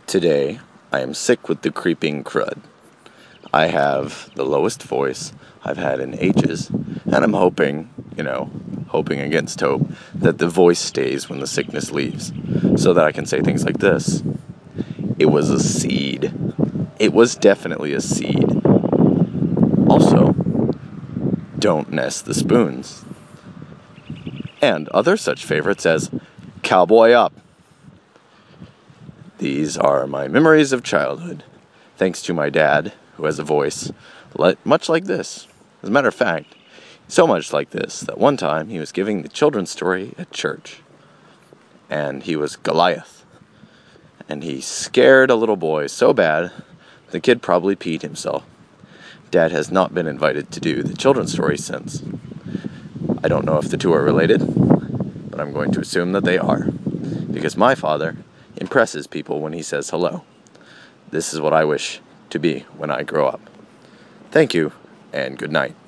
Today, I am sick with the creeping crud. I have the lowest voice I've had in ages, and I'm hoping against hope, that the voice stays when the sickness leaves, so that I can say things like this. It was a seed. It was definitely a seed. Also, don't nest the spoons. And other such favorites as cowboy up. These are my memories of childhood, thanks to my dad, who has a voice much like this. As a matter of fact, so much like this that one time he was giving the children's story at church, and he was Goliath, and he scared a little boy so bad the kid probably peed himself. Dad has not been invited to do the children's story since. I don't know if the two are related, but I'm going to assume that they are, because my father impresses people when he says hello. This is what I wish to be when I grow up. Thank you, and good night.